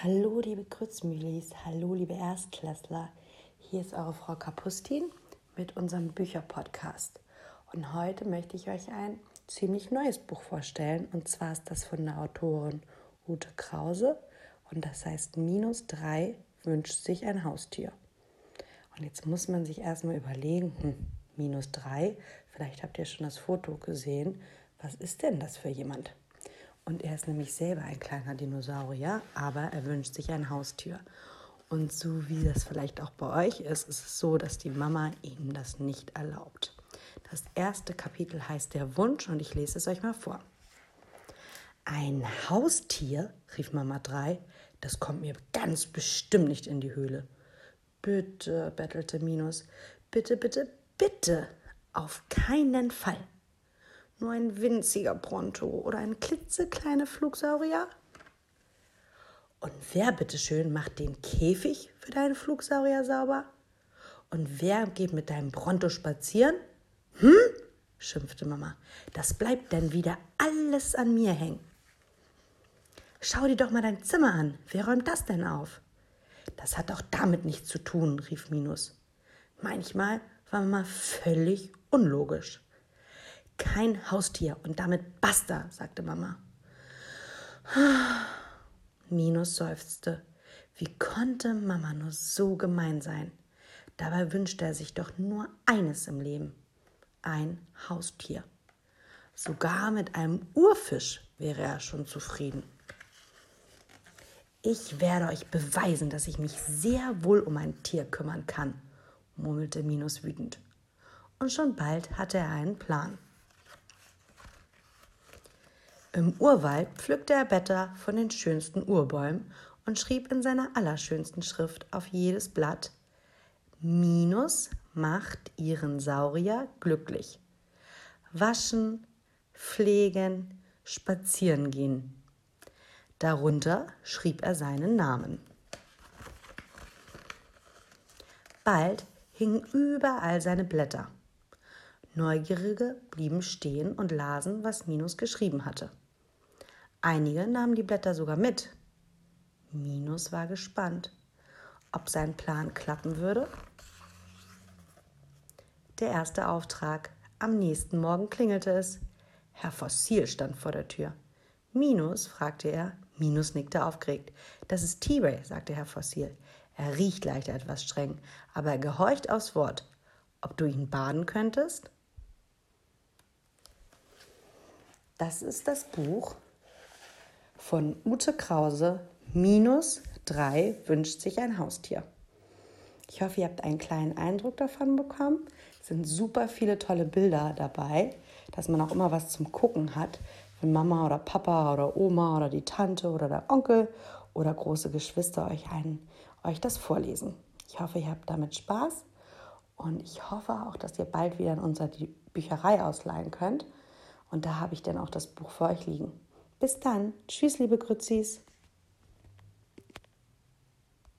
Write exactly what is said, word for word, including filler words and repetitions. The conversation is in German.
Hallo liebe Grützmühlis, hallo liebe Erstklässler, hier ist eure Frau Kapustin mit unserem Bücherpodcast. Und heute möchte ich euch ein ziemlich neues Buch vorstellen, und zwar ist das von der Autorin Ute Krause und das heißt Minus drei wünscht sich ein Haustier. Und jetzt muss man sich erstmal überlegen, hm, Minus drei, vielleicht habt ihr schon das Foto gesehen, was ist denn das für jemand? Und er ist nämlich selber ein kleiner Dinosaurier, aber er wünscht sich ein Haustier. Und so wie das vielleicht auch bei euch ist, ist es so, dass die Mama ihm das nicht erlaubt. Das erste Kapitel heißt Der Wunsch und ich lese es euch mal vor. Ein Haustier, rief Mama drei, das kommt mir ganz bestimmt nicht in die Höhle. Bitte, bettelte Minus, bitte, bitte, bitte, auf keinen Fall. Nur ein winziger Bronto oder ein klitzekleiner Flugsaurier? Und wer, bitteschön, macht den Käfig für deinen Flugsaurier sauber? Und wer geht mit deinem Bronto spazieren? Hm? Schimpfte Mama. Das bleibt dann wieder alles an mir hängen. Schau dir doch mal dein Zimmer an. Wer räumt das denn auf? Das hat doch damit nichts zu tun, rief Minus. Manchmal war Mama völlig unlogisch. Kein Haustier und damit basta, sagte Mama. Minus seufzte. Wie konnte Mama nur so gemein sein? Dabei wünschte er sich doch nur eines im Leben. Ein Haustier. Sogar mit einem Urfisch wäre er schon zufrieden. Ich werde euch beweisen, dass ich mich sehr wohl um ein Tier kümmern kann, murmelte Minus wütend. Und schon bald hatte er einen Plan. Im Urwald pflückte er Blätter von den schönsten Urbäumen und schrieb in seiner allerschönsten Schrift auf jedes Blatt: Minus macht ihren Saurier glücklich. Waschen, pflegen, spazieren gehen. Darunter schrieb er seinen Namen. Bald hingen überall seine Blätter. Neugierige blieben stehen und lasen, was Minus geschrieben hatte. Einige nahmen die Blätter sogar mit. Minus war gespannt, ob sein Plan klappen würde. Der erste Auftrag. Am nächsten Morgen klingelte es. Herr Fossil stand vor der Tür. Minus, fragte er. Minus nickte aufgeregt. Das ist T-Ray, sagte Herr Fossil. Er riecht leicht etwas streng, aber er gehorcht aufs Wort. Ob du ihn baden könntest? Das ist das Buch von Ute Krause, Minus drei wünscht sich ein Haustier. Ich hoffe, ihr habt einen kleinen Eindruck davon bekommen. Es sind super viele tolle Bilder dabei, dass man auch immer was zum Gucken hat, wenn Mama oder Papa oder Oma oder die Tante oder der Onkel oder große Geschwister euch, einen, euch das vorlesen. Ich hoffe, ihr habt damit Spaß und ich hoffe auch, dass ihr bald wieder in unserer Bücherei ausleihen könnt. Und da habe ich dann auch das Buch für euch liegen. Bis dann. Tschüss, liebe Grützis.